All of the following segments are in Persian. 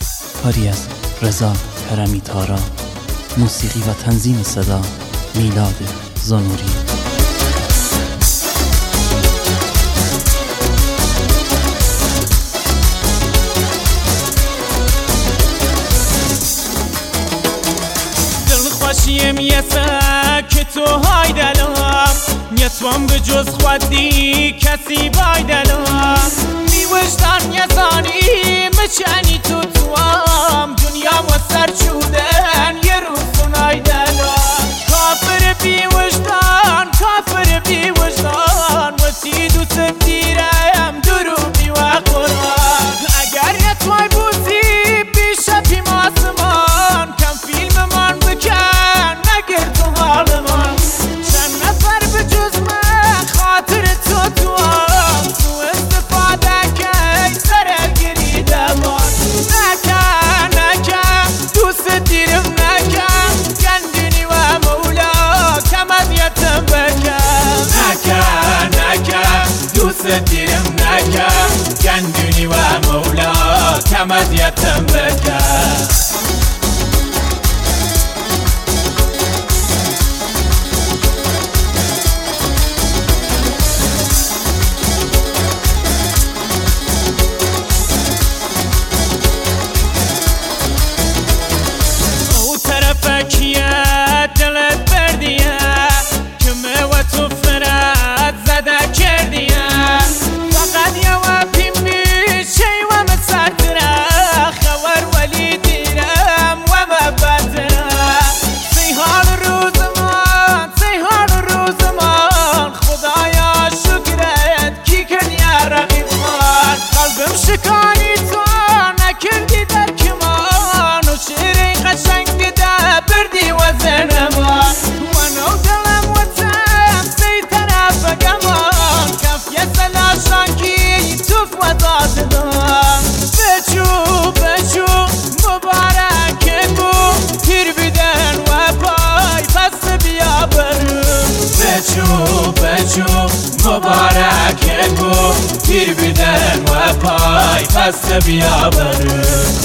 کاری از رضا کرمی تارا، موسیقی و تنظیم صدا میلاد زنوری. دلخوشیم یه که تو های دلم، نتوان به جز خودی کسی بای دلم. بی وجدان یه زانی مچنی تو توام، دنیا و سر چودن یه روزونای دلم. کافر بی وجدان، کافر بی وجدان، و تی دوست دیرم دروبی و قرآن. اگر نتوای بودی بیشه پیم آسمان، کم فیلم من بکن نگر تو حال من. چند نفر به جز من خاطر تو توام، تو استفاده که سر گری دمان. نکن نکن دوست دیرم نکن، گندونی و مولا کم اذیتم بکن. نکن نکن دوست دیرم نکن، گندونی و مولا کم اذیتم بکن. دلت بردیه که و تو فرد زده کردیه. فقط یه و پیمی شی و مسرتره، خور ولی دیرم و مبتره. سی حال روز من، سی حال روز من، خدایا شکرت کی کردی رقیب من. قلبم شکانی تو نکردی در کمان، و شیری قشنگ ده بردی و زنمان. منو دلم و تم سی طرف گمان، کف یه سلاشانکی توف و داد دام. بچو بچو مبارک بو، پیر بیدن و پای پس بیا برم. بچو بچو مبارک بو، پیر بیدن و پای پس بیا برم.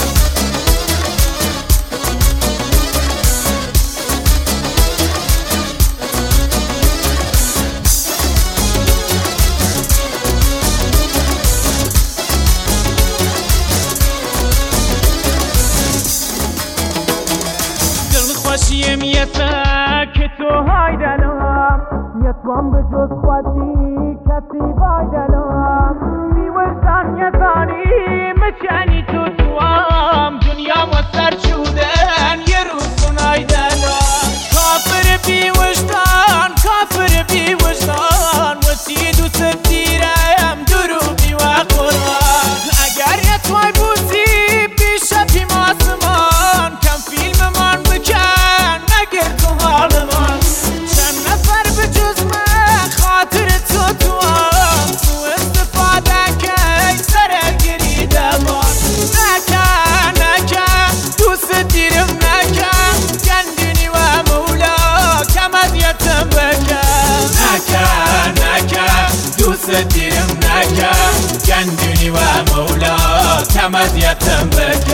خوشیم یه که تو های دلم، نتوان به جز خودی کسی بای دلم. بی وجدان یه زانی مچنی تو توام، دنیا و سر چودن یه روزونای دلم. کافر بی وجدان، کافر بی وجدان، و تی دوست دیرم دروبی و قرآن. اگر نتوای بودی بیشه پیم آسمان، کم فیلم من بکن نگر تو حال من. چند نفر به جز من خاطر تو توام، تو استفاده که سر گری دمان. نکن نکن دوست دیرم نکن، گندونی و مولا کم اذیتم بکن. نکن نکن دوست دیرم نکن، گندونی و مولا کم اذیتم بکن.